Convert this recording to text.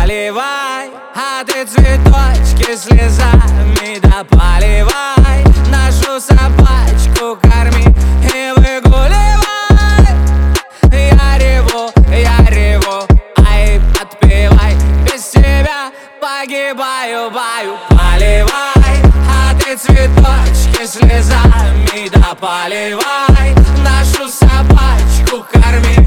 поливай, а ты цветочки слезами да поливай. Нашу собачку корми и выгуливай. Я реву, ай, подпевай. Без тебя погибаю, баю. Поливай, а ты цветочки слезами да поливай. Нашу собачку корми